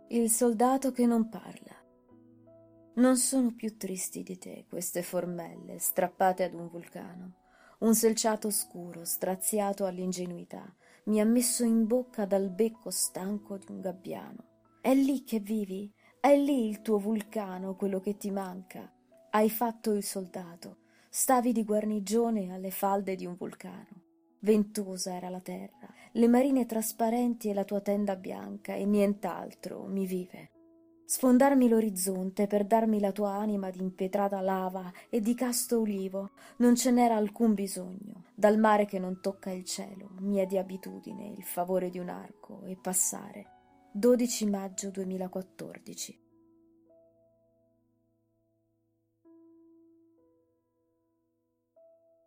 Il soldato che non parla. Non sono più tristi di te queste formelle strappate ad un vulcano. Un selciato scuro, straziato all'ingenuità, mi ha messo in bocca dal becco stanco di un gabbiano. È lì che vivi? È lì il tuo vulcano, quello che ti manca? Hai fatto il soldato, stavi di guarnigione alle falde di un vulcano. Ventosa era la terra, le marine trasparenti e la tua tenda bianca, e nient'altro mi vive. Sfondarmi l'orizzonte per darmi la tua anima di impietrata lava e di casto ulivo, non ce n'era alcun bisogno. Dal mare che non tocca il cielo, mi è di abitudine il favore di un arco e passare. 12 maggio 2014